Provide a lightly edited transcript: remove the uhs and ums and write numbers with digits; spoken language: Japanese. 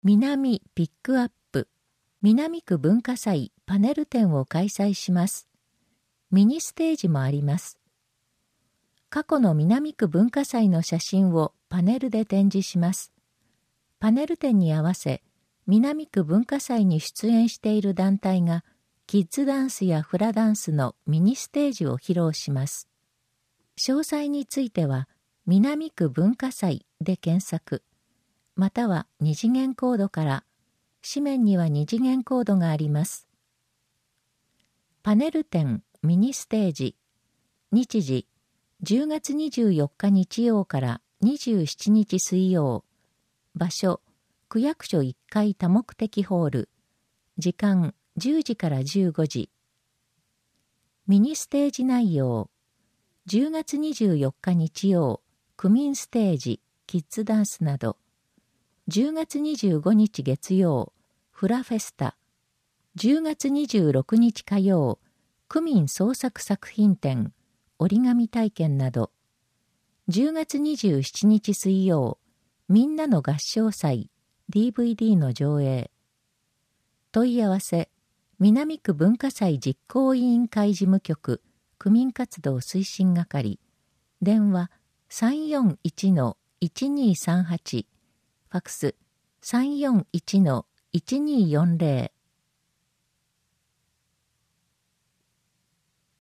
南ピックアップ南区文化祭パネル展を開催します。ミニステージもあります。過去の南区文化祭の写真をパネルで展示します。パネル展に合わせ、南区文化祭に出演している団体がキッズダンスやフラダンスのミニステージを披露します。詳細については南区文化祭で検索、または二次元コードから、紙面には二次元コードがあります。パネル展ミニステージ、日時10月24日日曜から27日水曜、場所区役所1階多目的ホール、時間10時から15時。ミニステージ内容、10月24日日曜、区民ステージ、キッズダンスなど、10月25日月曜、フラフェスタ、10月26日火曜、区民創作作品展、折り紙体験など、10月27日水曜、みんなの合唱祭、DVD の上映。問い合わせ、南区文化祭実行委員会事務局、区民活動推進係、電話 341-1238、ファクス 341-1240